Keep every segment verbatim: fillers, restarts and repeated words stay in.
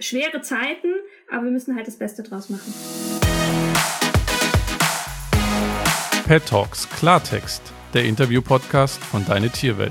schwere Zeiten, aber wir müssen halt das Beste draus machen. Pet Talks Klartext, der Interview-Podcast von Deine Tierwelt.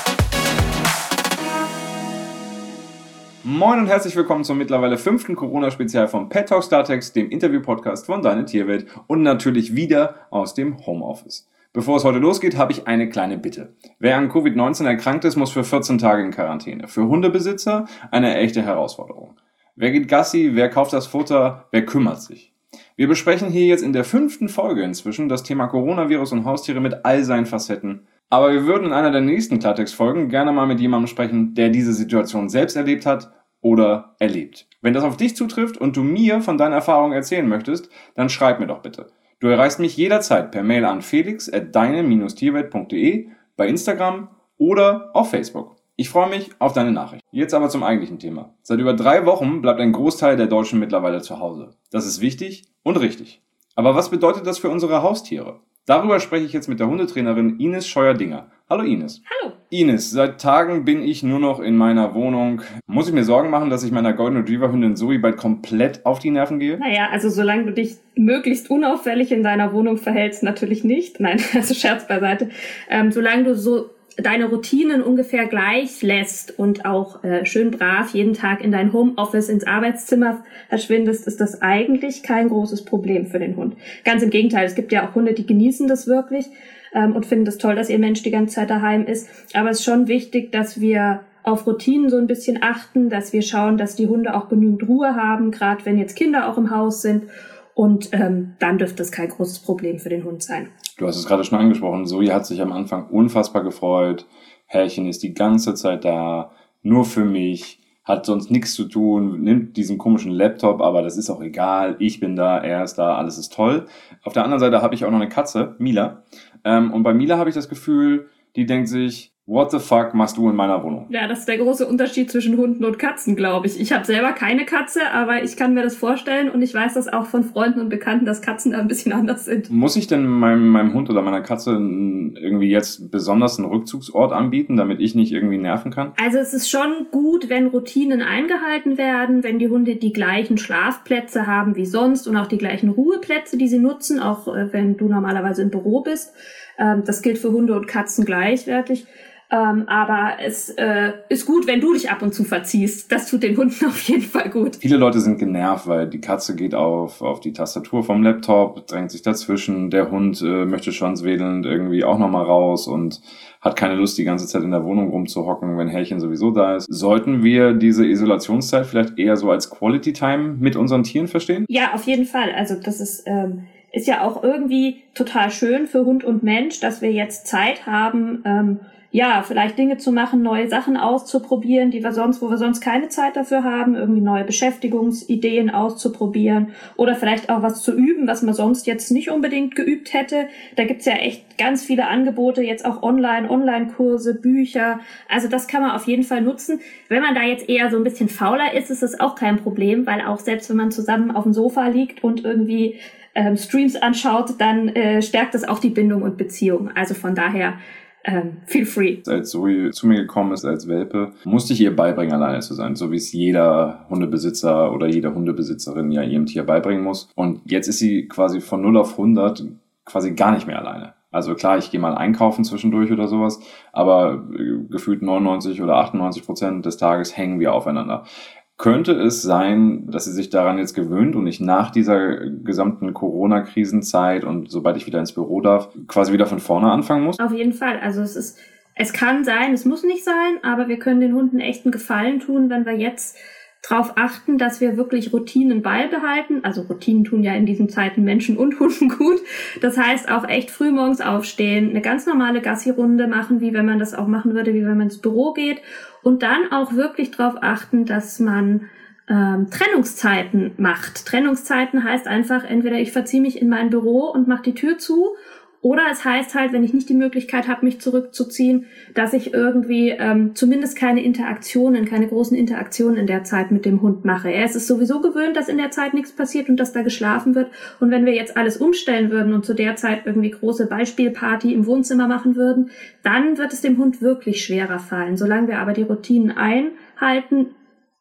Moin und herzlich willkommen zum mittlerweile fünften Corona-Spezial von Pet Talks Klartext, dem Interview-Podcast von Deine Tierwelt und natürlich wieder aus dem Homeoffice. Bevor es heute losgeht, habe ich eine kleine Bitte. Wer an Covid neunzehn erkrankt ist, muss für vierzehn Tage in Quarantäne. Für Hundebesitzer eine echte Herausforderung. Wer geht Gassi, wer kauft das Futter, wer kümmert sich? Wir besprechen hier jetzt in der fünften Folge inzwischen das Thema Coronavirus und Haustiere mit all seinen Facetten. Aber wir würden in einer der nächsten Klartext-Folgen gerne mal mit jemandem sprechen, der diese Situation selbst erlebt hat oder erlebt. Wenn das auf dich zutrifft und du mir von deinen Erfahrungen erzählen möchtest, dann schreib mir doch bitte. Du erreichst mich jederzeit per Mail an felix at deine Tierwelt punkt de, bei Instagram oder auf Facebook. Ich freue mich auf deine Nachricht. Jetzt aber zum eigentlichen Thema. Seit über drei Wochen bleibt ein Großteil der Deutschen mittlerweile zu Hause. Das ist wichtig und richtig. Aber was bedeutet das für unsere Haustiere? Darüber spreche ich jetzt mit der Hundetrainerin Ines Scheuer-Dinger. Hallo Ines. Hallo. Ines, seit Tagen bin ich nur noch in meiner Wohnung. Muss ich mir Sorgen machen, dass ich meiner Golden Retriever Hündin Zoe bald komplett auf die Nerven gehe? Naja, also solange du dich möglichst unauffällig in deiner Wohnung verhältst, natürlich nicht. Nein, also Scherz beiseite. Ähm, solange du so deine Routinen ungefähr gleich lässt und auch äh, schön brav jeden Tag in dein Homeoffice, ins Arbeitszimmer verschwindest, ist das eigentlich kein großes Problem für den Hund. Ganz im Gegenteil, es gibt ja auch Hunde, die genießen das wirklich ähm, und finden das toll, dass ihr Mensch die ganze Zeit daheim ist. Aber es ist schon wichtig, dass wir auf Routinen so ein bisschen achten, dass wir schauen, dass die Hunde auch genügend Ruhe haben, gerade wenn jetzt Kinder auch im Haus sind. Und ähm, dann dürfte es kein großes Problem für den Hund sein. Du hast es gerade schon angesprochen, Zoe hat sich am Anfang unfassbar gefreut. Härchen ist die ganze Zeit da, nur für mich, hat sonst nichts zu tun, nimmt diesen komischen Laptop, aber das ist auch egal, ich bin da, er ist da, alles ist toll. Auf der anderen Seite habe ich auch noch eine Katze, Mila. Ähm, und bei Mila habe ich das Gefühl, die denkt sich, what the fuck machst du in meiner Wohnung? Ja, das ist der große Unterschied zwischen Hunden und Katzen, glaube ich. Ich habe selber keine Katze, aber ich kann mir das vorstellen und ich weiß das auch von Freunden und Bekannten, dass Katzen da ein bisschen anders sind. Muss ich denn meinem, meinem Hund oder meiner Katze irgendwie jetzt besonders einen Rückzugsort anbieten, damit ich nicht irgendwie nerven kann? Also es ist schon gut, wenn Routinen eingehalten werden, wenn die Hunde die gleichen Schlafplätze haben wie sonst und auch die gleichen Ruheplätze, die sie nutzen, auch äh, wenn du normalerweise im Büro bist. Ähm, das gilt für Hunde und Katzen gleichwertig. Ähm, aber es äh, ist gut, wenn du dich ab und zu verziehst. Das tut den Hunden auf jeden Fall gut. Viele Leute sind genervt, weil die Katze geht auf auf die Tastatur vom Laptop, drängt sich dazwischen. Der Hund äh, möchte schwanzwedelnd irgendwie auch nochmal raus und hat keine Lust, die ganze Zeit in der Wohnung rumzuhocken, wenn Härchen sowieso da ist. Sollten wir diese Isolationszeit vielleicht eher so als Quality Time mit unseren Tieren verstehen? Ja, auf jeden Fall. Also das ist... Ähm Ist ja auch irgendwie total schön für Hund und Mensch, dass wir jetzt Zeit haben, ähm, ja, vielleicht Dinge zu machen, neue Sachen auszuprobieren, die wir sonst, wo wir sonst keine Zeit dafür haben, irgendwie neue Beschäftigungsideen auszuprobieren oder vielleicht auch was zu üben, was man sonst jetzt nicht unbedingt geübt hätte. Da gibt's ja echt ganz viele Angebote, jetzt auch online, Online-Kurse, Bücher. Also das kann man auf jeden Fall nutzen. Wenn man da jetzt eher so ein bisschen fauler ist, ist es auch kein Problem, weil auch selbst wenn man zusammen auf dem Sofa liegt und irgendwie ähm, Streams anschaut, dann äh, stärkt das auch die Bindung und Beziehung. Also von daher ähm, feel free. Als Zoe zu mir gekommen ist als Welpe, musste ich ihr beibringen, alleine zu sein, so wie es jeder Hundebesitzer oder jede Hundebesitzerin ja ihrem Tier beibringen muss. Und jetzt ist sie quasi von null auf hundert quasi gar nicht mehr alleine. Also klar, ich gehe mal einkaufen zwischendurch oder sowas, aber äh, gefühlt neunundneunzig oder achtundneunzig Prozent des Tages hängen wir aufeinander. Könnte es sein, dass sie sich daran jetzt gewöhnt und ich nach dieser gesamten Corona-Krisenzeit und sobald ich wieder ins Büro darf, quasi wieder von vorne anfangen muss? Auf jeden Fall. Also es ist, es kann sein, es muss nicht sein, aber wir können den Hunden echt einen Gefallen tun, wenn wir jetzt darauf achten, dass wir wirklich Routinen beibehalten. Also Routinen tun ja in diesen Zeiten Menschen und Hunden gut. Das heißt auch echt früh morgens aufstehen, eine ganz normale Gassi-Runde machen, wie wenn man das auch machen würde, wie wenn man ins Büro geht. Und dann auch wirklich darauf achten, dass man ähm, Trennungszeiten macht. Trennungszeiten heißt einfach, entweder ich verziehe mich in mein Büro und mache die Tür zu, oder es heißt halt, wenn ich nicht die Möglichkeit habe, mich zurückzuziehen, dass ich irgendwie ähm, zumindest keine Interaktionen, keine großen Interaktionen in der Zeit mit dem Hund mache. Er ist es sowieso gewöhnt, dass in der Zeit nichts passiert und dass da geschlafen wird. Und wenn wir jetzt alles umstellen würden und zu der Zeit irgendwie große Beispielparty im Wohnzimmer machen würden, dann wird es dem Hund wirklich schwerer fallen. Solange wir aber die Routinen einhalten,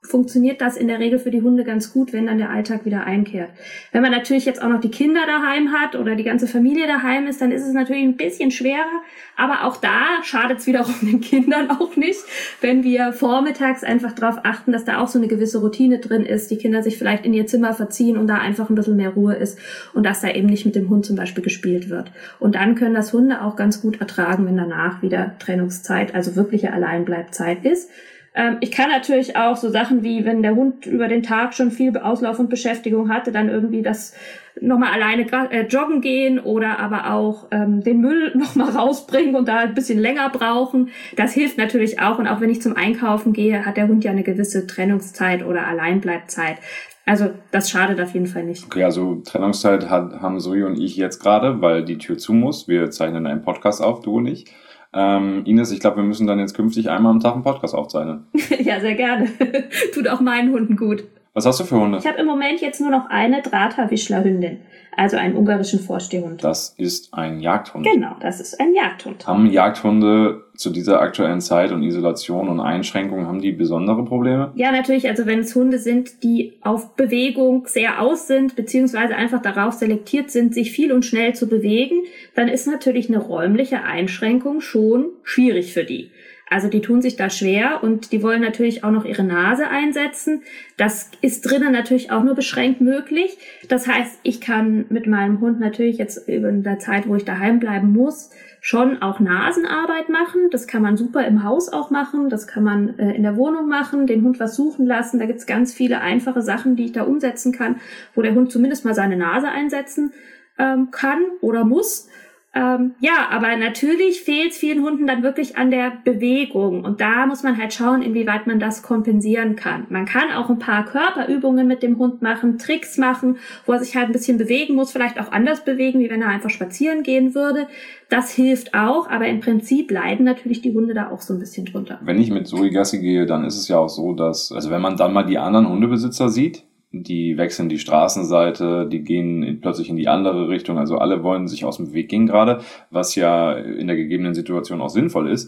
funktioniert das in der Regel für die Hunde ganz gut, wenn dann der Alltag wieder einkehrt. Wenn man natürlich jetzt auch noch die Kinder daheim hat oder die ganze Familie daheim ist, dann ist es natürlich ein bisschen schwerer. Aber auch da schadet es wiederum den Kindern auch nicht, wenn wir vormittags einfach darauf achten, dass da auch so eine gewisse Routine drin ist, die Kinder sich vielleicht in ihr Zimmer verziehen und da einfach ein bisschen mehr Ruhe ist und dass da eben nicht mit dem Hund zum Beispiel gespielt wird. Und dann können das Hunde auch ganz gut ertragen, wenn danach wieder Trennungszeit, also wirkliche Alleinbleibzeit ist. Ich kann natürlich auch so Sachen wie, wenn der Hund über den Tag schon viel Auslauf und Beschäftigung hatte, dann irgendwie das nochmal alleine äh, joggen gehen oder aber auch ähm, den Müll nochmal rausbringen und da ein bisschen länger brauchen. Das hilft natürlich auch. Und auch wenn ich zum Einkaufen gehe, hat der Hund ja eine gewisse Trennungszeit oder Alleinbleibzeit. Also das schadet auf jeden Fall nicht. Okay, also Trennungszeit hat, haben Zoe und ich jetzt gerade, weil die Tür zu muss. Wir zeichnen einen Podcast auf, du und ich. Ähm, Ines, ich glaube, wir müssen dann jetzt künftig einmal am Tag einen Podcast aufzeichnen. Ja, sehr gerne. Tut auch meinen Hunden gut. Was hast du für Hunde? Ich habe im Moment jetzt nur noch eine Drata-Wischler-Hündin, also einen ungarischen Vorstehhund. Das ist ein Jagdhund. Genau, das ist ein Jagdhund. Haben Jagdhunde zu dieser aktuellen Zeit und Isolation und Einschränkungen, haben die besondere Probleme? Ja, natürlich. Also wenn es Hunde sind, die auf Bewegung sehr aus sind, beziehungsweise einfach darauf selektiert sind, sich viel und schnell zu bewegen, dann ist natürlich eine räumliche Einschränkung schon schwierig für die. Also die tun sich da schwer und die wollen natürlich auch noch ihre Nase einsetzen. Das ist drinnen natürlich auch nur beschränkt möglich. Das heißt, ich kann mit meinem Hund natürlich jetzt in der Zeit, wo ich daheim bleiben muss, schon auch Nasenarbeit machen. Das kann man super im Haus auch machen. Das kann man äh, in der Wohnung machen, den Hund was suchen lassen. Da gibt's ganz viele einfache Sachen, die ich da umsetzen kann, wo der Hund zumindest mal seine Nase einsetzen ähm, kann oder muss. Ähm, ja, aber natürlich fehlt es vielen Hunden dann wirklich an der Bewegung. Und da muss man halt schauen, inwieweit man das kompensieren kann. Man kann auch ein paar Körperübungen mit dem Hund machen, Tricks machen, wo er sich halt ein bisschen bewegen muss, vielleicht auch anders bewegen, wie wenn er einfach spazieren gehen würde. Das hilft auch, aber im Prinzip leiden natürlich die Hunde da auch so ein bisschen drunter. Wenn ich mit Zoe Gassi gehe, dann ist es ja auch so, dass, also wenn man dann mal die anderen Hundebesitzer sieht, die wechseln die Straßenseite, die gehen plötzlich in die andere Richtung. Also alle wollen sich aus dem Weg gehen gerade, was ja in der gegebenen Situation auch sinnvoll ist.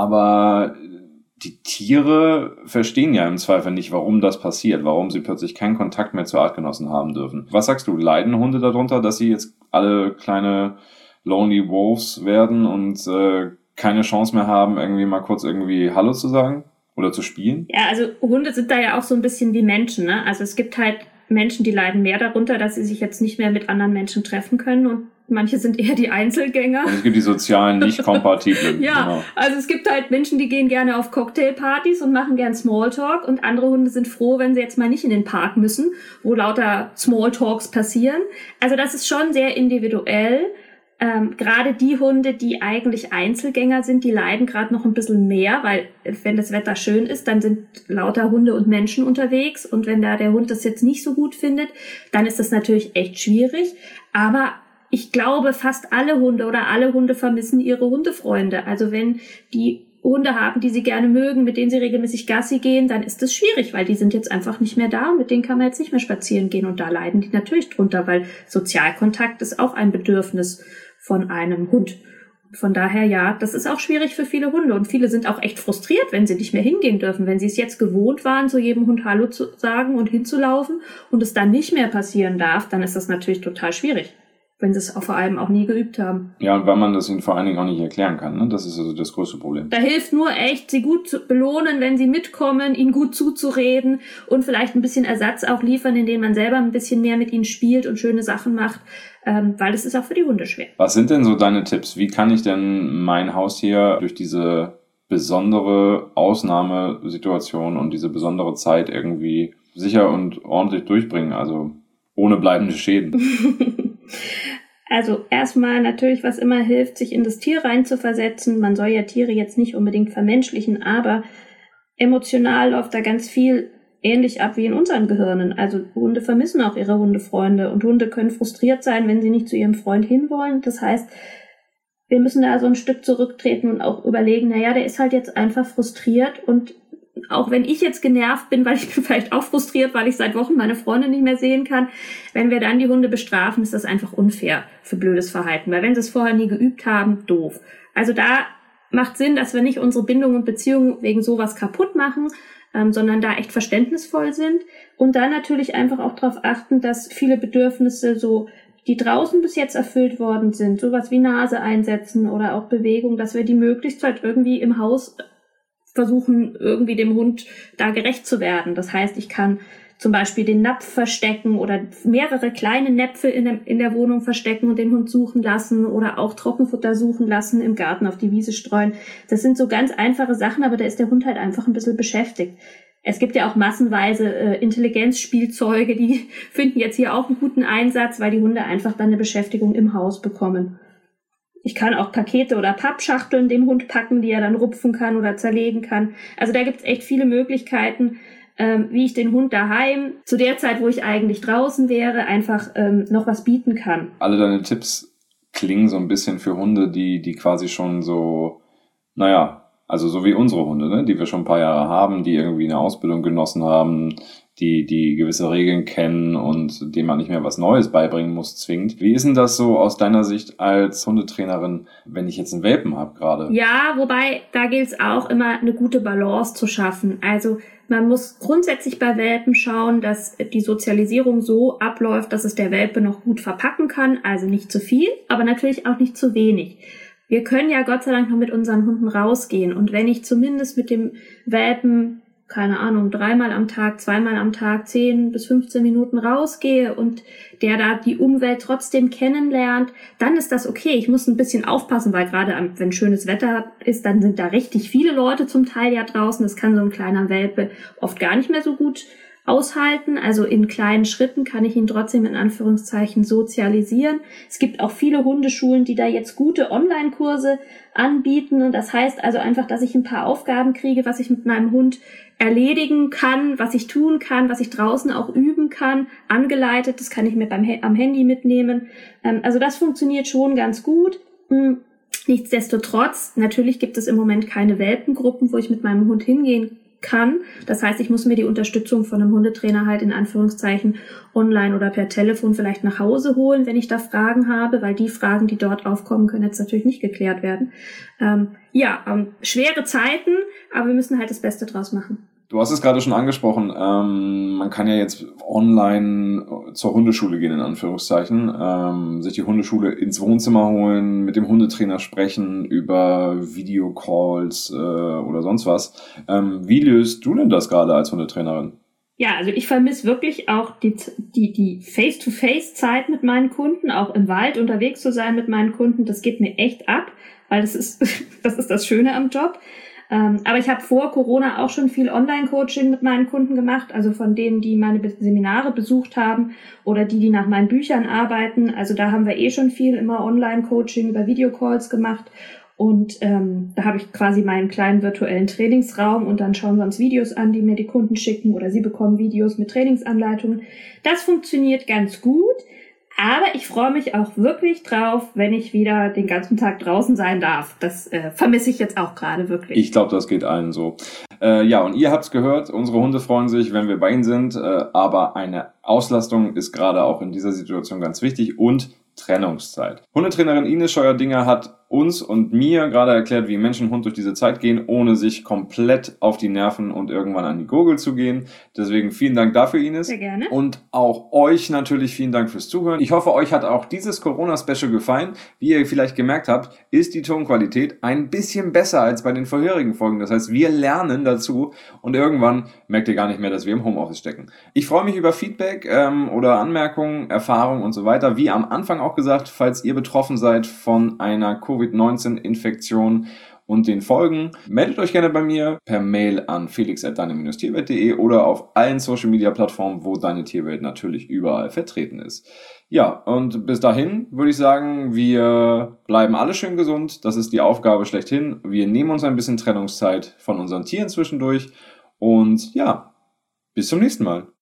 Aber die Tiere verstehen ja im Zweifel nicht, warum das passiert, warum sie plötzlich keinen Kontakt mehr zu Artgenossen haben dürfen. Was sagst du, leiden Hunde darunter, dass sie jetzt alle kleine Lonely Wolves werden und äh, keine Chance mehr haben, irgendwie mal kurz irgendwie Hallo zu sagen? Oder zu spielen? Ja, also Hunde sind da ja auch so ein bisschen wie Menschen, ne? Also es gibt halt Menschen, die leiden mehr darunter, dass sie sich jetzt nicht mehr mit anderen Menschen treffen können und manche sind eher die Einzelgänger. Und es gibt die sozialen, nicht kompatiblen. Ja, genau. Also es gibt halt Menschen, die gehen gerne auf Cocktailpartys und machen gern Smalltalk und andere Hunde sind froh, wenn sie jetzt mal nicht in den Park müssen, wo lauter Smalltalks passieren. Also das ist schon sehr individuell. Ähm, gerade die Hunde, die eigentlich Einzelgänger sind, die leiden gerade noch ein bisschen mehr, weil wenn das Wetter schön ist, dann sind lauter Hunde und Menschen unterwegs und wenn da der Hund das jetzt nicht so gut findet, dann ist das natürlich echt schwierig. Aber ich glaube, fast alle Hunde oder alle Hunde vermissen ihre Hundefreunde. Also wenn die Hunde haben, die sie gerne mögen, mit denen sie regelmäßig Gassi gehen, dann ist das schwierig, weil die sind jetzt einfach nicht mehr da und mit denen kann man jetzt nicht mehr spazieren gehen und da leiden die natürlich drunter, weil Sozialkontakt ist auch ein Bedürfnis von einem Hund. Von daher, ja, das ist auch schwierig für viele Hunde und viele sind auch echt frustriert, wenn sie nicht mehr hingehen dürfen. Wenn sie es jetzt gewohnt waren, zu jedem Hund Hallo zu sagen und hinzulaufen und es dann nicht mehr passieren darf, dann ist das natürlich total schwierig, wenn sie es auch vor allem auch nie geübt haben. Ja, und weil man das ihnen vor allen Dingen auch nicht erklären kann, ne? Das ist also das größte Problem. Da hilft nur echt, sie gut zu belohnen, wenn sie mitkommen, ihnen gut zuzureden und vielleicht ein bisschen Ersatz auch liefern, indem man selber ein bisschen mehr mit ihnen spielt und schöne Sachen macht, ähm, weil das ist auch für die Hunde schwer. Was sind denn so deine Tipps? Wie kann ich denn mein Haustier durch diese besondere Ausnahmesituation und diese besondere Zeit irgendwie sicher und ordentlich durchbringen, also ohne bleibende Schäden? Also erstmal natürlich, was immer hilft, sich in das Tier reinzuversetzen. Man soll ja Tiere jetzt nicht unbedingt vermenschlichen, aber emotional läuft da ganz viel ähnlich ab wie in unseren Gehirnen. Also Hunde vermissen auch ihre Hundefreunde und Hunde können frustriert sein, wenn sie nicht zu ihrem Freund hinwollen. Das heißt, wir müssen da so ein Stück zurücktreten und auch überlegen, naja, der ist halt jetzt einfach frustriert und auch wenn ich jetzt genervt bin, weil ich bin vielleicht auch frustriert, weil ich seit Wochen meine Freunde nicht mehr sehen kann, wenn wir dann die Hunde bestrafen, ist das einfach unfair für blödes Verhalten. Weil wenn sie es vorher nie geübt haben, doof. Also da macht Sinn, dass wir nicht unsere Bindung und Beziehung wegen sowas kaputt machen. ähm, sondern da echt verständnisvoll sind. Und dann natürlich einfach auch darauf achten, dass viele Bedürfnisse so, die draußen bis jetzt erfüllt worden sind, sowas wie Nase einsetzen oder auch Bewegung, dass wir die möglichst halt irgendwie im Haus versuchen, irgendwie dem Hund da gerecht zu werden. Das heißt, ich kann zum Beispiel den Napf verstecken oder mehrere kleine Näpfe in der, in der Wohnung verstecken und den Hund suchen lassen oder auch Trockenfutter suchen lassen, im Garten auf die Wiese streuen. Das sind so ganz einfache Sachen, aber da ist der Hund halt einfach ein bisschen beschäftigt. Es gibt ja auch massenweise äh, Intelligenzspielzeuge, die finden jetzt hier auch einen guten Einsatz, weil die Hunde einfach dann eine Beschäftigung im Haus bekommen. Ich kann auch Pakete oder Pappschachteln dem Hund packen, die er dann rupfen kann oder zerlegen kann. Also da gibt's echt viele Möglichkeiten, ähm, wie ich den Hund daheim, zu der Zeit, wo ich eigentlich draußen wäre, einfach ähm, noch was bieten kann. Alle deine Tipps klingen so ein bisschen für Hunde, die die quasi schon so, naja, also so wie unsere Hunde, ne, die wir schon ein paar Jahre haben, die irgendwie eine Ausbildung genossen haben, die die gewisse Regeln kennen und denen man nicht mehr was Neues beibringen muss, zwingend. Wie ist denn das so aus deiner Sicht als Hundetrainerin, wenn ich jetzt einen Welpen habe gerade? Ja, wobei, da gilt es auch immer, eine gute Balance zu schaffen. Also man muss grundsätzlich bei Welpen schauen, dass die Sozialisierung so abläuft, dass es der Welpe noch gut verpacken kann, also nicht zu viel, aber natürlich auch nicht zu wenig. Wir können ja Gott sei Dank noch mit unseren Hunden rausgehen. Und wenn ich zumindest mit dem Welpen, keine Ahnung, dreimal am Tag, zweimal am Tag, zehn bis fünfzehn Minuten rausgehe und der da die Umwelt trotzdem kennenlernt, dann ist das okay. Ich muss ein bisschen aufpassen, weil gerade wenn schönes Wetter ist, dann sind da richtig viele Leute zum Teil ja draußen. Das kann so ein kleiner Welpe oft gar nicht mehr so gut aushalten. Also in kleinen Schritten kann ich ihn trotzdem in Anführungszeichen sozialisieren. Es gibt auch viele Hundeschulen, die da jetzt gute Online-Kurse anbieten. Und das heißt also einfach, dass ich ein paar Aufgaben kriege, was ich mit meinem Hund erledigen kann, was ich tun kann, was ich draußen auch üben kann, angeleitet. Das kann ich mir beim am Handy mitnehmen. Also das funktioniert schon ganz gut. Nichtsdestotrotz, natürlich gibt es im Moment keine Welpengruppen, wo ich mit meinem Hund hingehen kann. Das heißt, ich muss mir die Unterstützung von einem Hundetrainer halt in Anführungszeichen online oder per Telefon vielleicht nach Hause holen, wenn ich da Fragen habe, weil die Fragen, die dort aufkommen, können jetzt natürlich nicht geklärt werden. Ähm, ja, ähm, schwere Zeiten, aber wir müssen halt das Beste draus machen. Du hast es gerade schon angesprochen, ähm, man kann ja jetzt online zur Hundeschule gehen, in Anführungszeichen, ähm, sich die Hundeschule ins Wohnzimmer holen, mit dem Hundetrainer sprechen über Videocalls äh, oder sonst was. Ähm, wie löst du denn das gerade als Hundetrainerin? Ja, also ich vermisse wirklich auch die, die, die Face-to-Face-Zeit mit meinen Kunden, auch im Wald unterwegs zu sein mit meinen Kunden. Das geht mir echt ab, weil das ist, das ist das Schöne am Job. Ähm, aber ich habe vor Corona auch schon viel Online-Coaching mit meinen Kunden gemacht, also von denen, die meine Seminare besucht haben oder die, die nach meinen Büchern arbeiten. Also da haben wir eh schon viel immer Online-Coaching über Videocalls gemacht. Und ähm, da habe ich quasi meinen kleinen virtuellen Trainingsraum und dann schauen wir uns Videos an, die mir die Kunden schicken oder sie bekommen Videos mit Trainingsanleitungen. Das funktioniert ganz gut. Aber ich freue mich auch wirklich drauf, wenn ich wieder den ganzen Tag draußen sein darf. Das äh, vermisse ich jetzt auch gerade wirklich. Ich glaube, das geht allen so. Äh, ja, und ihr habt's gehört, unsere Hunde freuen sich, wenn wir bei ihnen sind. Äh, aber eine Auslastung ist gerade auch in dieser Situation ganz wichtig und Trennungszeit. Hundetrainerin Ines Scheuerdinger hat uns und mir gerade erklärt, wie Mensch und Hund durch diese Zeit gehen, ohne sich komplett auf die Nerven und irgendwann an die Gurgel zu gehen. Deswegen vielen Dank dafür, Ines. Sehr gerne. Und auch euch natürlich vielen Dank fürs Zuhören. Ich hoffe, euch hat auch dieses Corona-Special gefallen. Wie ihr vielleicht gemerkt habt, ist die Tonqualität ein bisschen besser als bei den vorherigen Folgen. Das heißt, wir lernen dazu und irgendwann merkt ihr gar nicht mehr, dass wir im Homeoffice stecken. Ich freue mich über Feedback ähm, oder Anmerkungen, Erfahrungen und so weiter. Wie am Anfang auch gesagt, falls ihr betroffen seid von einer Covid neunzehn Infektion und den Folgen, meldet euch gerne bei mir per Mail an felix at deine tierwelt punkt de oder auf allen Social Media Plattformen, wo Deine Tierwelt natürlich überall vertreten ist. Ja, und bis dahin würde ich sagen, wir bleiben alle schön gesund. Das ist die Aufgabe schlechthin. Wir nehmen uns ein bisschen Trennungszeit von unseren Tieren zwischendurch und ja, bis zum nächsten Mal.